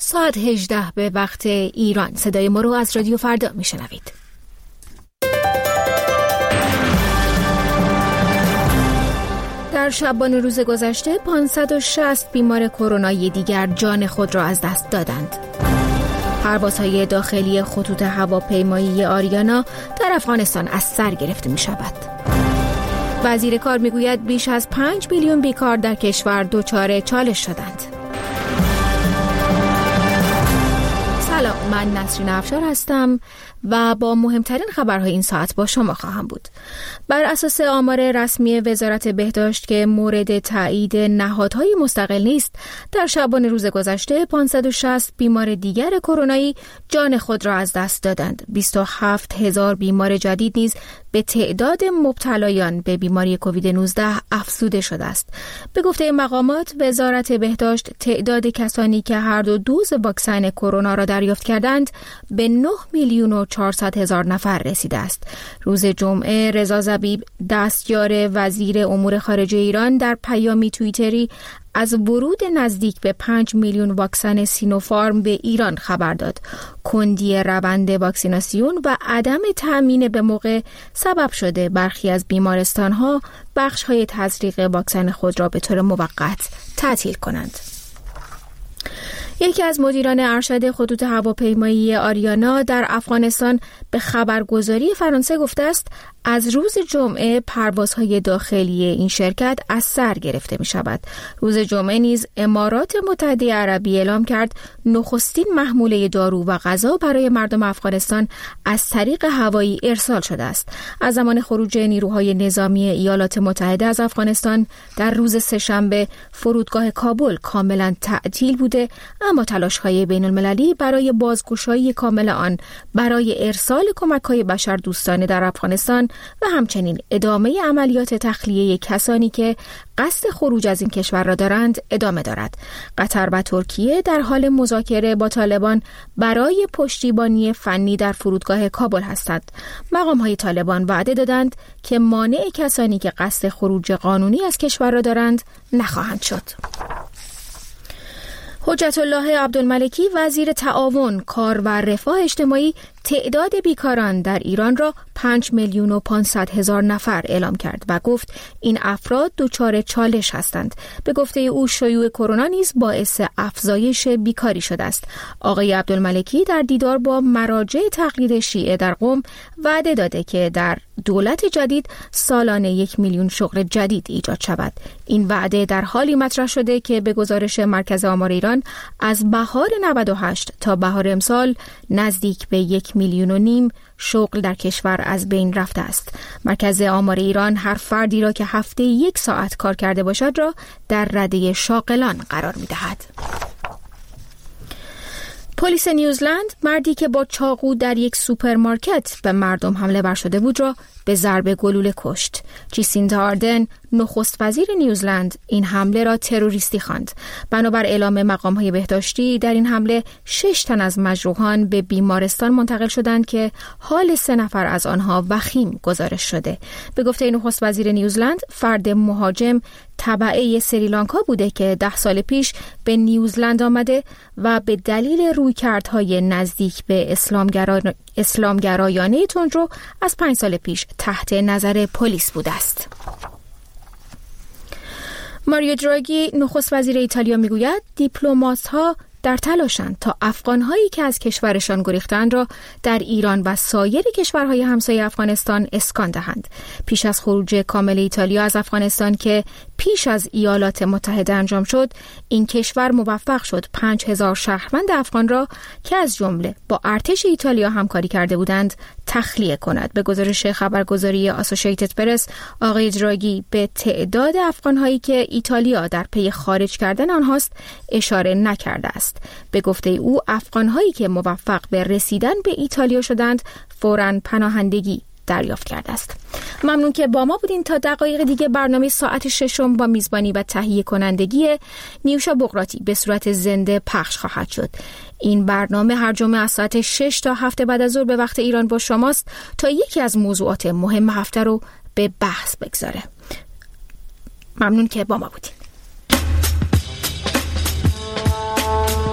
ساعت 18 به وقت ایران. صدای ما رو از رادیو فردا میشنوید. در شبانه روز گذشته 560 بیمار کرونایی دیگر جان خود را از دست دادند. پروازهای داخلی خطوط هواپیمایی آریانا در افغانستان از سر گرفته می شود. وزیر کار می گوید بیش از 5 میلیون بیکار در کشور دچار چالش شدند. سلام، من نسرین افشار هستم و با مهمترین خبرهای این ساعت با شما خواهم بود. بر اساس آمار رسمی وزارت بهداشت که مورد تایید نهادهای مستقل نیست، در شبانه روز گذشته 560 بیمار دیگر کرونایی جان خود را از دست دادند. 27,000 بیمار جدید نیز به تعداد مبتلایان به بیماری کووید 19 افزوده شده است. به گفته مقامات، وزارت بهداشت تعداد کسانی که هر دو دوز واکسن کرونا را دریافت کردند به 9,400,000 نفر رسیده است. روز جمعه رضا ضبیب، دستیار وزیر امور خارجه ایران، در پیامی توییتری از ورود نزدیک به 5 میلیون واکسن سینوفارم به ایران خبر داد. کندی روند واکسیناسیون و عدم تأمین به موقع سبب شده برخی از بیمارستان‌ها بخش‌های تزریق واکسن خود را به طور موقت تعطیل کنند. یکی از مدیران ارشد خطوط هواپیمایی آریانا در افغانستان به خبرگزاری فرانسه گفته است از روز جمعه پروازهای داخلی این شرکت از سر گرفته می شود. روز جمعه نیز امارات متحده عربی اعلام کرد نخستین محموله دارو و غذا برای مردم افغانستان از طریق هوایی ارسال شده است. از زمان خروج نیروهای نظامی ایالات متحده از افغانستان در روز سه‌شنبه فرودگاه کابل کاملا تعطیل بوده، اما تلاش‌های بین‌المللی برای بازگشایی کامل آن برای ارسال کمک‌های بشردوستانه در افغانستان و همچنین ادامه عملیات تخلیه کسانی که قصد خروج از این کشور را دارند ادامه دارد. قطر و ترکیه در حال مذاکره با طالبان برای پشتیبانی فنی در فرودگاه کابل هستند. مقام‌های طالبان وعده دادند که مانع کسانی که قصد خروج قانونی از کشور را دارند نخواهند شد. حجت الله عبدالملکی، وزیر تعاون، کار و رفاه اجتماعی، تعداد بیکاران در ایران را 5,500,000 نفر اعلام کرد و گفت این افراد دچار چالش هستند. به گفته او شیوع کرونا نیز باعث افزایش بیکاری شده است. آقای عبدالملکی در دیدار با مراجع تقلید شیعه در قم وعده داده که در دولت جدید سالانه 1 میلیون شغل جدید ایجاد شود. این وعده در حالی مطرح شده که به گزارش مرکز آمار ایران از بهار 98 تا بهار امسال نزدیک به 1,5 میلیون شغل در کشور از بین رفته است. مرکز آمار ایران هر فردی را که هفته 1 ساعت کار کرده باشد را در رده شاغلان قرار می‌دهد. پلیس نیوزلند مردی که با چاقو در یک سوپرمارکت به مردم حمله ور شده بود را به ضرب گلوله کشت. جیسیندا آردن، نخست وزیر نیوزلند، این حمله را تروریستی خواند. بنابر اعلام مقام‌های بهداشتی در این حمله 6 تن از مجروحان به بیمارستان منتقل شدند که حال 3 نفر از آنها وخیم گزارش شده. به گفته نخست وزیر نیوزلند، فرد مهاجم تبعه سریلانکا بوده که 10 سال پیش به نیوزلند آمده و به دلیل رویکردهای نزدیک به اسلامگرایانه تندرو از 5 سال پیش تحت نظر پلیس بوده است. ماریو دراگی، نخست وزیر ایتالیا، میگوید دیپلمات‌ها در تلاشند تا افغان‌هایی که از کشورشان گریختند را در ایران و سایر کشورهای همسایه افغانستان اسکان دهند. پیش از خروج کامل ایتالیا از افغانستان که پیش از ایالات متحده انجام شد، این کشور موفق شد 5,000 شهروند افغان را که از جمله با ارتش ایتالیا همکاری کرده بودند تخلیه کند. به گزارش خبرگزاری آسوشیتد پرس، آقای دراگی به تعداد افغان‌هایی که ایتالیا در پی خارج کردن آنهاست اشاره نکرده است. به گفته او، افغان‌هایی که موفق به رسیدن به ایتالیا شدند فوراً پناهندگی دریافت کرده است. ممنون که با ما بودین. تا دقایق دیگه برنامه ساعت 6 با میزبانی و تهیه کنندگی نیوشا بقراتی به صورت زنده پخش خواهد شد. این برنامه هر جمعه از ساعت 6 تا 7 بعد از ظهر به وقت ایران با شماست تا یکی از موضوعات مهم هفته رو به بحث بگذاره. ممنون که با ما بودین.